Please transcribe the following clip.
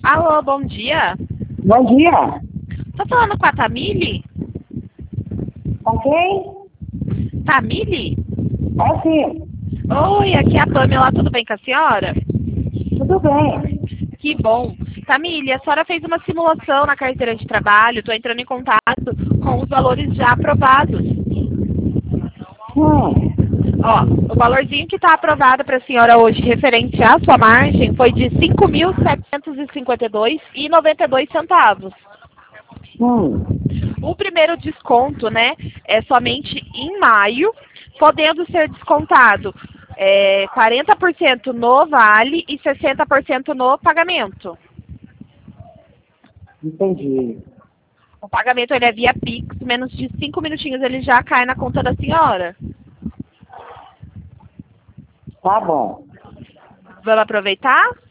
Alô, bom dia. Bom dia. Tô falando com a Tamile? Com quem? Tamile? É sim. Oi, aqui é a Pamela, tudo bem com a senhora? Tudo bem. Que bom. Tamile, a senhora fez uma simulação na carteira de trabalho, tô entrando em contato com os valores já aprovados. Ó, o valorzinho que está aprovado para a senhora hoje, referente à sua margem, foi de R$ 5.752,92. O primeiro desconto, né, é somente em maio, podendo ser descontado 40% no vale e 60% no pagamento. Entendi. O pagamento ele é via Pix, menos de 5 minutinhos ele já cai na conta da senhora. Tá bom. Vamos aproveitar?